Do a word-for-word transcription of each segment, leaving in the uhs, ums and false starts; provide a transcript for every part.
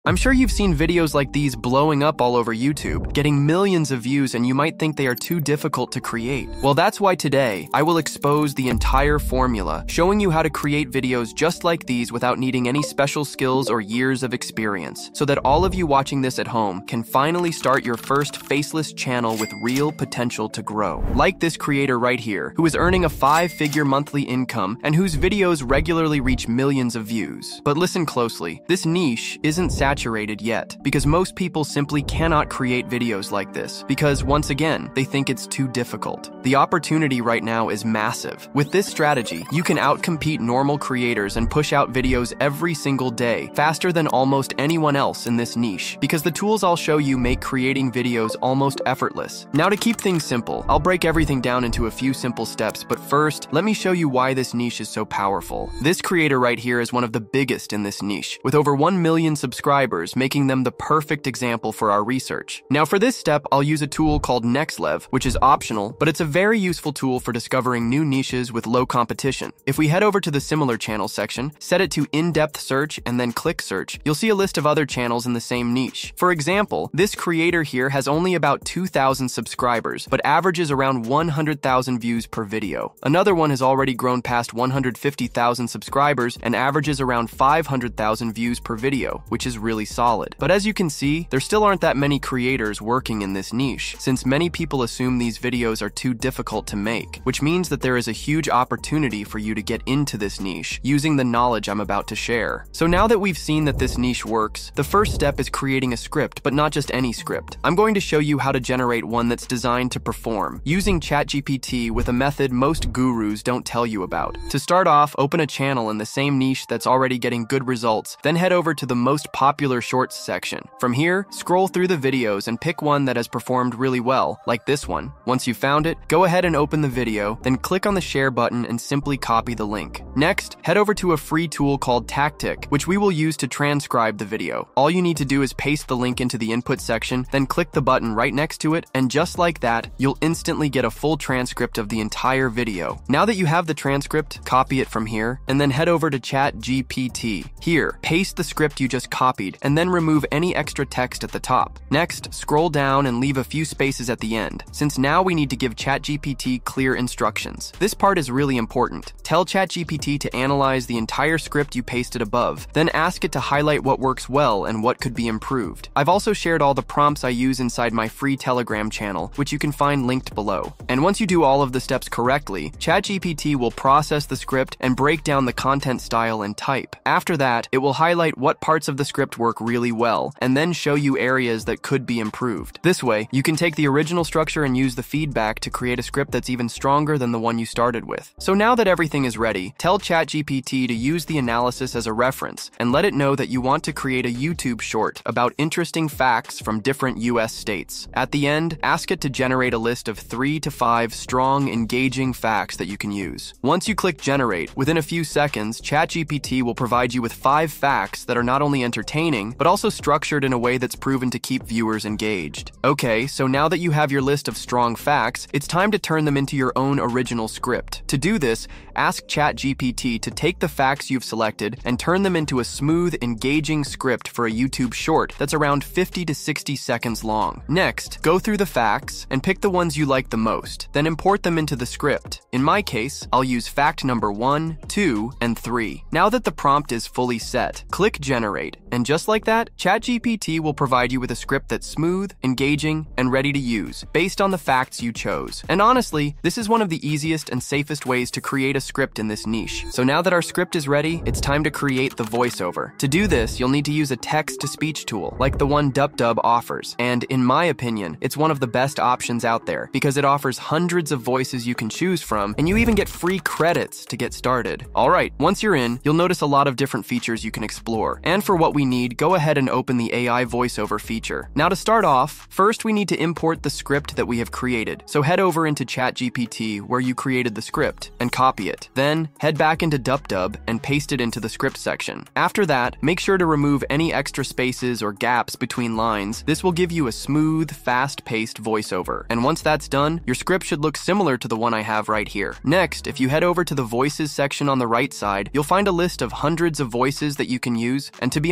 I'm sure you've seen videos like these blowing up all over YouTube, getting millions of views, and you might think they are too difficult to create. Well, that's why today, I will expose the entire formula, showing you how to create videos just like these without needing any special skills or years of experience, so that all of you watching this at home can finally start your first faceless channel with real potential to grow. Like this creator right here, who is earning a five-figure monthly income and whose videos regularly reach millions of views. But listen closely, this niche isn't saturated yet, because most people simply cannot create videos like this, because once again, they think it's too difficult. The opportunity right now is massive. With this strategy, you can outcompete normal creators and push out videos every single day, faster than almost anyone else in this niche, because the tools I'll show you make creating videos almost effortless. Now, to keep things simple, I'll break everything down into a few simple steps, but first, let me show you why this niche is so powerful. This creator right here is one of the biggest in this niche, with over one million subscribers, making them the perfect example for our research. Now, for this step, I'll use a tool called NextLev, which is optional, but it's a very useful tool for discovering new niches with low competition. If we head over to the similar channel section, set it to in-depth search, and then click search, you'll see a list of other channels in the same niche. For example, this creator here has only about two thousand subscribers, but averages around one hundred thousand views per video. Another one has already grown past one hundred fifty thousand subscribers and averages around five hundred thousand views per video, which is really solid. But as you can see, there still aren't that many creators working in this niche, since many people assume these videos are too difficult to make, which means that there is a huge opportunity for you to get into this niche using the knowledge I'm about to share. So now that we've seen that this niche works, the first step is creating a script, but not just any script. I'm going to show you how to generate one that's designed to perform, using ChatGPT with a method most gurus don't tell you about. To start off, open a channel in the same niche that's already getting good results, then head over to the most popular shorts section. From here, scroll through the videos and pick one that has performed really well, like this one. Once you've found it, go ahead and open the video, then click on the share button and simply copy the link. Next, head over to a free tool called Tactic, which we will use to transcribe the video. All you need to do is paste the link into the input section, then click the button right next to it, and just like that, you'll instantly get a full transcript of the entire video. Now that you have the transcript, copy it from here, and then head over to ChatGPT. Here, paste the script you just copied, and then remove any extra text at the top. Next, scroll down and leave a few spaces at the end, since now we need to give ChatGPT clear instructions. This part is really important. Tell ChatGPT to analyze the entire script you pasted above, then ask it to highlight what works well and what could be improved. I've also shared all the prompts I use inside my free Telegram channel, which you can find linked below. And once you do all of the steps correctly, ChatGPT will process the script and break down the content style and type. After that, it will highlight what parts of the script work really well, and then show you areas that could be improved. This way, you can take the original structure and use the feedback to create a script that's even stronger than the one you started with. So now that everything is ready, tell ChatGPT to use the analysis as a reference, and let it know that you want to create a YouTube short about interesting facts from different U S states. At the end, ask it to generate a list of three to five strong, engaging facts that you can use. Once you click generate, within a few seconds, ChatGPT will provide you with five facts that are not only entertaining, but also structured in a way that's proven to keep viewers engaged. Okay, so now that you have your list of strong facts, it's time to turn them into your own original script. To do this, ask ChatGPT to take the facts you've selected and turn them into a smooth, engaging script for a YouTube short that's around fifty to sixty seconds long. Next, go through the facts and pick the ones you like the most, then import them into the script. In my case, I'll use fact number one, two, and three. Now that the prompt is fully set, click generate, and just like that, ChatGPT will provide you with a script that's smooth, engaging, and ready to use, based on the facts you chose. And honestly, this is one of the easiest and safest ways to create a script in this niche. So now that our script is ready, it's time to create the voiceover. To do this, you'll need to use a text-to-speech tool, like the one DupDub offers. And in my opinion, it's one of the best options out there, because it offers hundreds of voices you can choose from, and you even get free credits to get started. Alright, once you're in, you'll notice a lot of different features you can explore. And for what we need, go ahead and open the A I voiceover feature. Now to start off, first we need to import the script that we have created. So head over into ChatGPT where you created the script and copy it. Then head back into DupDub and paste it into the script section. After that, make sure to remove any extra spaces or gaps between lines. This will give you a smooth, fast-paced voiceover. And once that's done, your script should look similar to the one I have right here. Next, if you head over to the voices section on the right side, you'll find a list of hundreds of voices that you can use. And to be honest,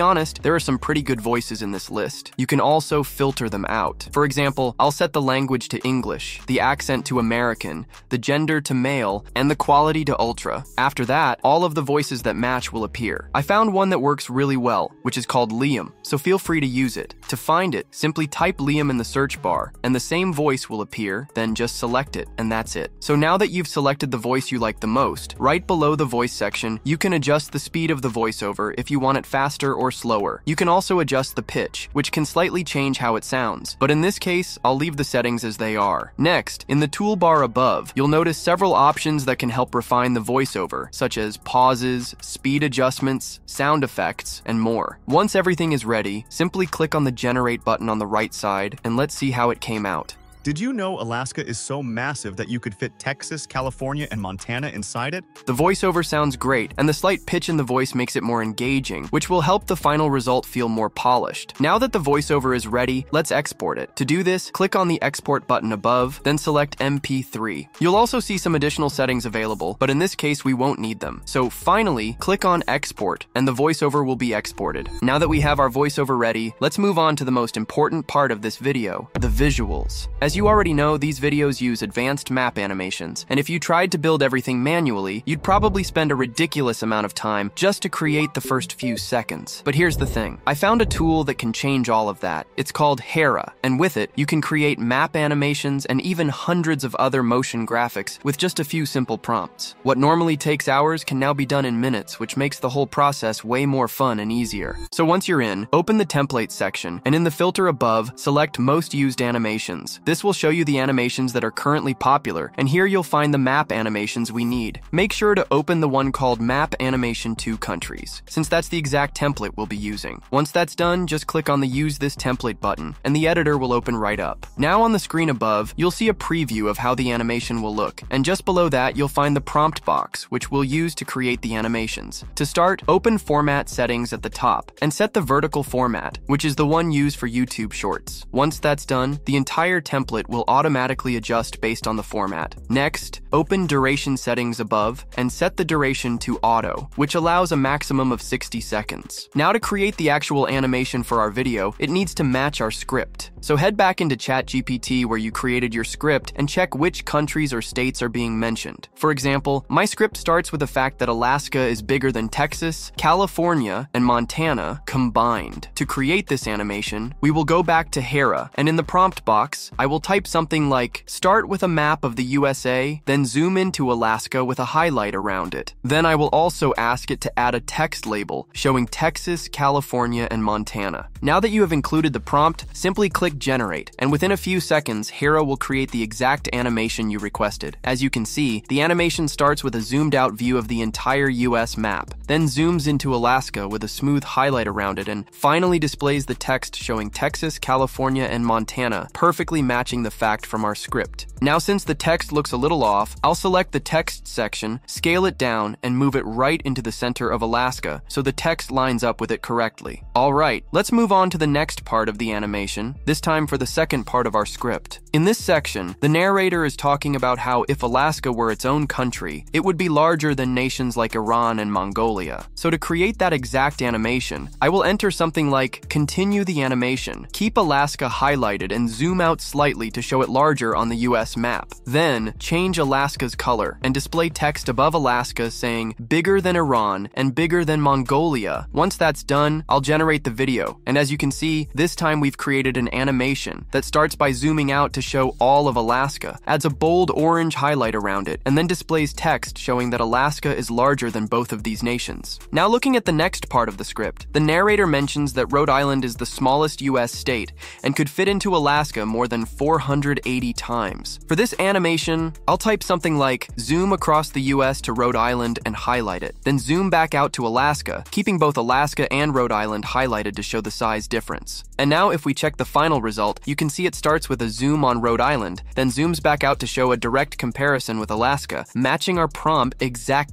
there are some pretty good voices in this list. You can also filter them out. For example, I'll set the language to English, the accent to American, the gender to male, and the quality to ultra. After that, all of the voices that match will appear. I found one that works really well, which is called Liam, so feel free to use it. To find it, simply type Liam in the search bar, and the same voice will appear, then just select it, and that's it. So now that you've selected the voice you like the most, right below the voice section, you can adjust the speed of the voiceover if you want it faster or slower. You can also adjust the pitch, which can slightly change how it sounds, but in this case, I'll leave the settings as they are. Next, in the toolbar above, you'll notice several options that can help refine the voiceover, such as pauses, speed adjustments, sound effects, and more. Once everything is ready, simply click on the Generate button on the right side, and let's see how it came out. Did you know Alaska is so massive that you could fit Texas, California, and Montana inside it? The voiceover sounds great, and the slight pitch in the voice makes it more engaging, which will help the final result feel more polished. Now that the voiceover is ready, let's export it. To do this, click on the Export button above, then select M P three. You'll also see some additional settings available, but in this case we won't need them. So finally, click on Export, and the voiceover will be exported. Now that we have our voiceover ready, let's move on to the most important part of this video, the visuals. As you already know, these videos use advanced map animations, and if you tried to build everything manually, you'd probably spend a ridiculous amount of time just to create the first few seconds. But here's the thing. I found a tool that can change all of that. It's called Hera, and with it, you can create map animations and even hundreds of other motion graphics with just a few simple prompts. What normally takes hours can now be done in minutes, which makes the whole process way more fun and easier. So once you're in, open the Templates section, and in the filter above, select Most Used Animations. This will show you the animations that are currently popular, and here you'll find the map animations we need. Make sure to open the one called Map Animation to Countries, since that's the exact template we'll be using. Once that's done, just click on the Use This Template button, and the editor will open right up. Now on the screen above, you'll see a preview of how the animation will look, and just below that, you'll find the prompt box, which we'll use to create the animations. To start, open Format Settings at the top, and set the vertical format, which is the one used for YouTube Shorts. Once that's done, the entire template will automatically adjust based on the format. Next, open Duration Settings above and set the duration to Auto, which allows a maximum of sixty seconds. Now to create the actual animation for our video, it needs to match our script. So head back into ChatGPT where you created your script and check which countries or states are being mentioned. For example, my script starts with the fact that Alaska is bigger than Texas, California, and Montana combined. To create this animation, we will go back to Hera, and in the prompt box, I will type something like, start with a map of the U S A, then zoom into Alaska with a highlight around it. Then I will also ask it to add a text label showing Texas, California, and Montana. Now that you have included the prompt, simply click Generate, and within a few seconds, Hera will create the exact animation you requested. As you can see, the animation starts with a zoomed out view of the entire U S map, then zooms into Alaska with a smooth highlight around it, and finally displays the text showing Texas, California, and Montana, perfectly matching the fact from our script. Now since the text looks a little off, I'll select the text section, scale it down, and move it right into the center of Alaska so the text lines up with it correctly. Alright, let's move on to the next part of the animation, this time for the second part of our script. In this section, the narrator is talking about how if Alaska were its own country, it would be larger than nations like Iran and Mongolia. So to create that exact animation, I will enter something like, continue the animation, keep Alaska highlighted and zoom out slightly to show it larger on the U S map. Then, change Alaska's color and display text above Alaska saying, bigger than Iran and bigger than Mongolia. Once that's done, I'll generate the video, and as you can see, this time we've created an animation that starts by zooming out to show all of Alaska, adds a bold orange highlight around it, and then displays text showing that Alaska is larger than both of these nations. Now looking at the next part of the script, the narrator mentions that Rhode Island is the smallest U S state and could fit into Alaska more than four hundred eighty times. For this animation, I'll type something like, zoom across the U S to Rhode Island and highlight it, then zoom back out to Alaska, keeping both Alaska and Rhode Island highlighted to show the size difference. And now if we check the final result, you can see it starts with a zoom on Rhode Island, then zooms back out to show a direct comparison with Alaska, matching our prompt exactly.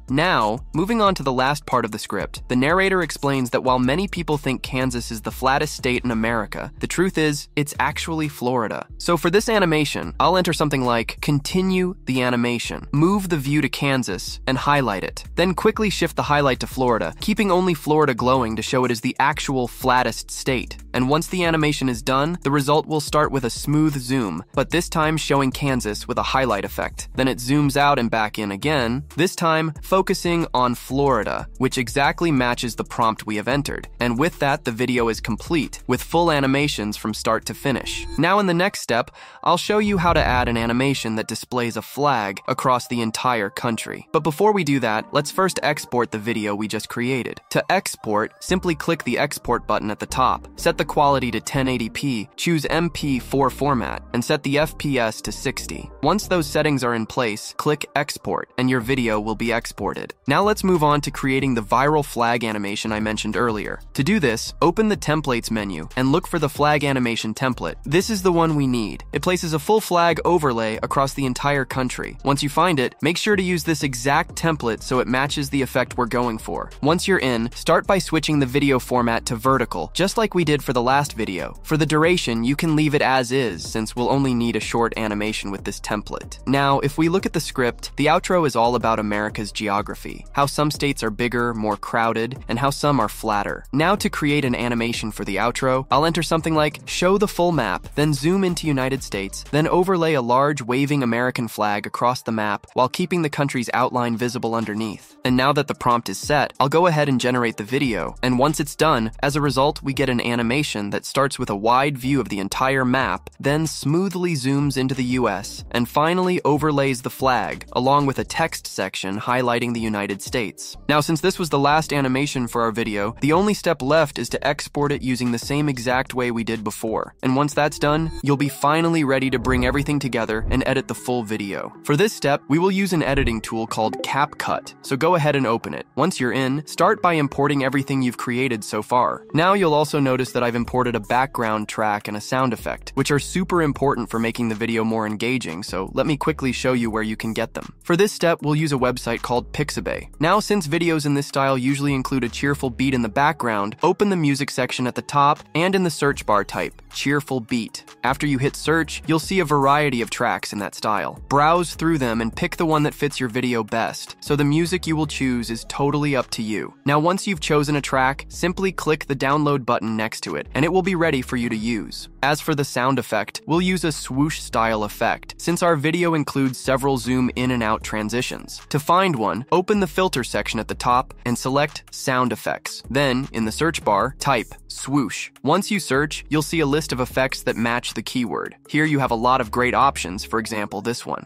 Now, moving on to the last part of the script, the narrator explains that while many people think Kansas is the flattest state in America, the truth is, it's actually Florida. So for this animation, I'll enter something like, continue the animation, move the view to Kansas, and highlight it. Then quickly shift the highlight to Florida, keeping only Florida glowing to show it is the actual flattest state. And once the animation is done, the result will start with a smooth zoom, but this time showing Kansas with a highlight effect. Then it zooms out and back in again, this time focusing on Florida, which exactly matches the prompt we have entered. And with that, the video is complete, with full animations from start to finish. Now in the next step, I'll show you how to add an animation that displays a flag across the entire country. But before we do that, let's first export the video we just created. To export, simply click the export button at the top, set the quality to ten eighty p, choose M P four format, and set the F P S to sixty. Once those settings are in place, click export, and your video will be exported. Now let's move on to creating the viral flag animation I mentioned earlier. To do this, open the templates menu and look for the flag animation template. This is the one we need. It places a full flag overlay across the entire country. Once you find it, make sure to use this exact template so it matches the effect we're going for. Once you're in, start by switching the video format to vertical, just like we did for the last video. For the duration, you can leave it as is, since we'll only need a short animation with this template. Now, if we look at the script, the outro is all about America's geography, how some states are bigger, more crowded, and how some are flatter. Now to create an animation for the outro, I'll enter something like, show the full map, then zoom into United States, then overlay a large waving American flag across the map while keeping the country's outline visible underneath. And now that the prompt is set, I'll go ahead and generate the video, and once it's done, as a result, we get an animation that starts with a wide view of the entire map, then smoothly zooms into the U S, and finally overlays the flag, along with a text section highlighting the United States. Now, since this was the last animation for our video, the only step left is to export it using the same exact way we did before. And once that's done, you'll be finally ready to bring everything together and edit the full video. For this step, we will use an editing tool called CapCut, so go ahead and open it. Once you're in, start by importing everything you've created so far. Now you'll also notice that I've imported a background track and a sound effect, which are super important for making the video more engaging, so let me quickly show you where you can get them. For this step, we'll use a website called Pixabay. Now, since videos in this style usually include a cheerful beat in the background, open the music section at the top and in the search bar type cheerful beat. After you hit search, you'll see a variety of tracks in that style. Browse through them and pick the one that fits your video best, so the music you will choose is totally up to you. Now, once you've chosen a track, simply click the download button next to it, and it will be ready for you to use. As for the sound effect, we'll use a swoosh style effect, since our video includes several zoom in and out transitions. To find one, open the filter section at the top and select sound effects. Then, in the search bar, type swoosh. Once you search, you'll see a list of effects that match the keyword. Here you have a lot of great options, for example, this one.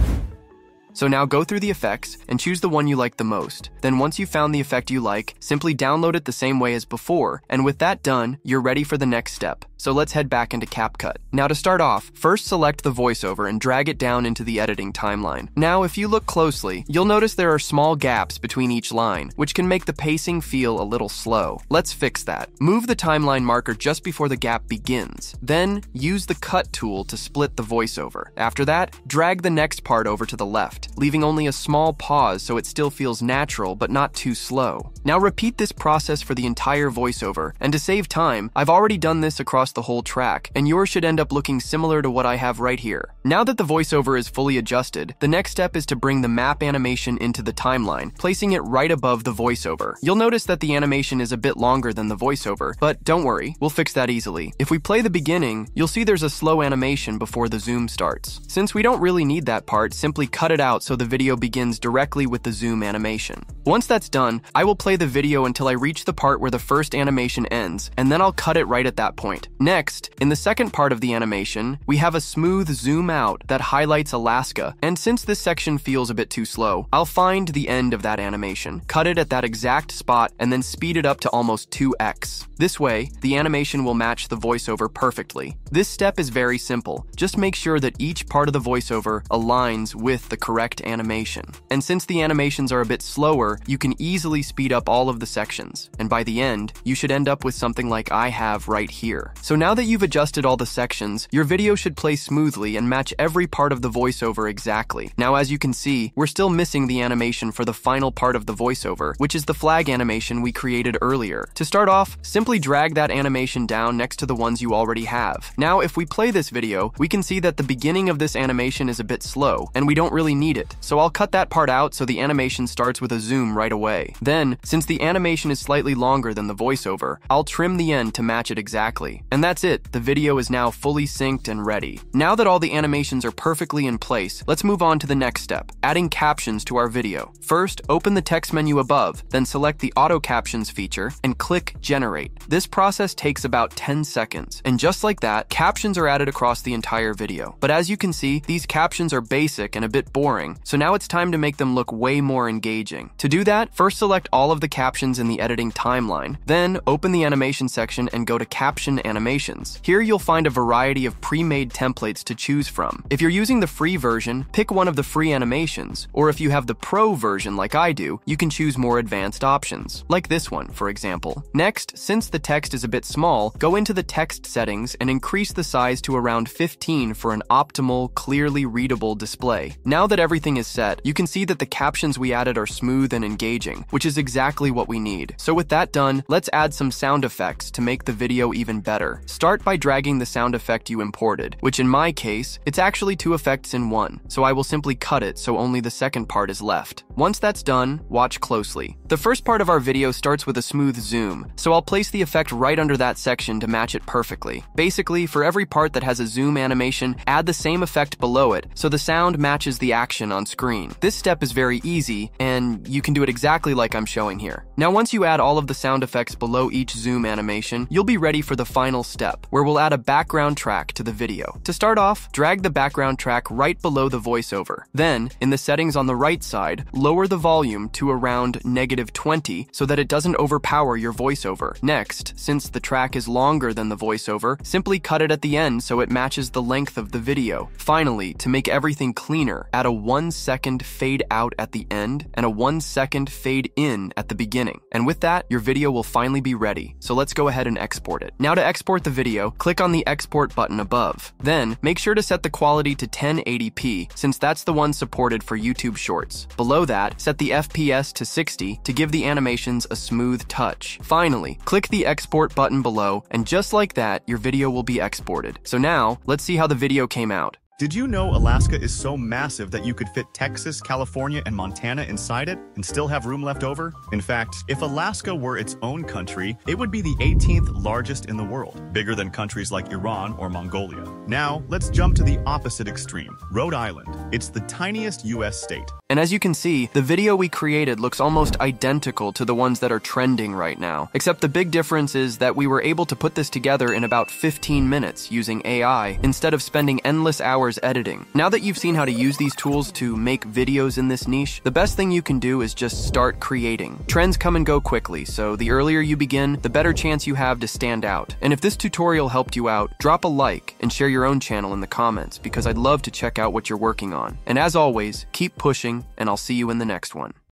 So now go through the effects and choose the one you like the most. Then once you've found the effect you like, simply download it the same way as before, and with that done, you're ready for the next step. So let's head back into CapCut. Now to start off, first select the voiceover and drag it down into the editing timeline. Now if you look closely, you'll notice there are small gaps between each line, which can make the pacing feel a little slow. Let's fix that. Move the timeline marker just before the gap begins. Then use the cut tool to split the voiceover. After that, drag the next part over to the left, leaving only a small pause so it still feels natural but not too slow. Now repeat this process for the entire voiceover, and to save time, I've already done this across the whole track, and yours should end up looking similar to what I have right here. Now that the voiceover is fully adjusted, the next step is to bring the map animation into the timeline, placing it right above the voiceover. You'll notice that the animation is a bit longer than the voiceover, but don't worry, we'll fix that easily. If we play the beginning, you'll see there's a slow animation before the zoom starts. Since we don't really need that part, simply cut it out so the video begins directly with the zoom animation. Once that's done, I will play the video until I reach the part where the first animation ends, and then I'll cut it right at that point. Next, in the second part of the animation, we have a smooth zoom out that highlights Alaska, and since this section feels a bit too slow, I'll find the end of that animation, cut it at that exact spot, and then speed it up to almost two x. This way, the animation will match the voiceover perfectly. This step is very simple. Just make sure that each part of the voiceover aligns with the correct animation. And since the animations are a bit slower, you can easily speed up all of the sections. And by the end, you should end up with something like I have right here. So now that you've adjusted all the sections, your video should play smoothly and match every part of the voiceover exactly. Now, as you can see, we're still missing the animation for the final part of the voiceover, which is the flag animation we created earlier. To start off, simply drag that animation down next to the ones you already have. Now, if we play this video, we can see that the beginning of this animation is a bit slow, and we don't really need it. So I'll cut that part out so the animation starts with a zoom right away. Then, since the animation is slightly longer than the voiceover, I'll trim the end to match it exactly. And that's it, the video is now fully synced and ready. Now that all the animations are perfectly in place, let's move on to the next step, adding captions to our video. First, open the text menu above, then select the auto captions feature and click generate. This process takes about ten seconds, and just like that, captions are added across the entire video. But as you can see, these captions are basic and a bit boring, so now it's time to make them look way more engaging. To do that, first select all of the captions in the editing timeline, then open the animation section and go to caption animations. Here you'll find a variety of pre-made templates to choose from. If you're using the free version, pick one of the free animations, or if you have the pro version like I do, you can choose more advanced options, like this one, for example. Next, since the text is a bit small, go into the text settings and increase the size to around fifteen for an optimal, clearly readable display. Now that everything is set, you can see that the captions we added are smooth and engaging, which is exactly what we need. So with that done, let's add some sound effects to make the video even better. Start by dragging the sound effect you imported, which in my case, it's actually two effects in one, so I will simply cut it so only the second part is left. Once that's done, watch closely. The first part of our video starts with a smooth zoom, so I'll place the effect right under that section to match it perfectly. Basically, for every part that has a zoom animation, add the same effect below it so the sound matches the action on screen. This step is very easy, and you can do it exactly like I'm showing here. Now, once you add all of the sound effects below each zoom animation, you'll be ready for the final step, where we'll add a background track to the video. To start off, drag the background track right below the voiceover. Then, in the settings on the right side, lower the volume to around negative twenty so that it doesn't overpower your voiceover. Next, since the track is longer than the voiceover, simply cut it at the end so it matches the length of the video. Finally, to make everything cleaner, add a one second fade out at the end and a one second fade in at the beginning. And with that, your video will finally be ready. So let's go ahead and export it. Now to export the video, click on the export button above. Then, make sure to set the quality to ten eighty p since that's the one supported for YouTube Shorts. Below that, set the F P S to sixty to give the animations a smooth touch. Finally, click the export button below, and just like that, your video will be exported. So now, let's see how the video came out. Did you know Alaska is so massive that you could fit Texas, California, and Montana inside it and still have room left over? In fact, if Alaska were its own country, it would be the eighteenth largest in the world, bigger than countries like Iran or Mongolia. Now, let's jump to the opposite extreme, Rhode Island. It's the tiniest U S state. And as you can see, the video we created looks almost identical to the ones that are trending right now, except the big difference is that we were able to put this together in about fifteen minutes using A I instead of spending endless hours editing. Now that you've seen how to use these tools to make videos in this niche, the best thing you can do is just start creating. Trends come and go quickly, so the earlier you begin, the better chance you have to stand out. And if this tutorial helped you out, drop a like and share your own channel in the comments because I'd love to check out what you're working on. And as always, keep pushing, and I'll see you in the next one.